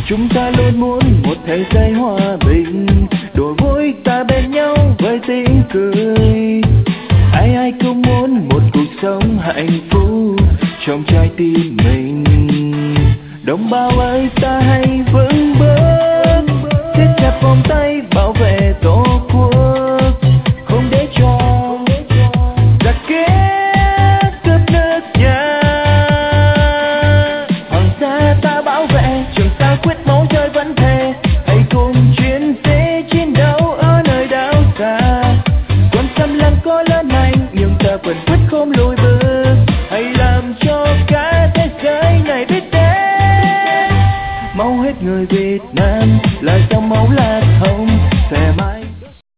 Chúng ta luôn muốn một thế giới hòa bình, đùa vui ta bên nhau với tiếng cười. Ai ai cũng muốn một cuộc sống hạnh phúc trong trái tim mình. Đồng bào ơi ta hãy vững bước, siết chặt vòng tay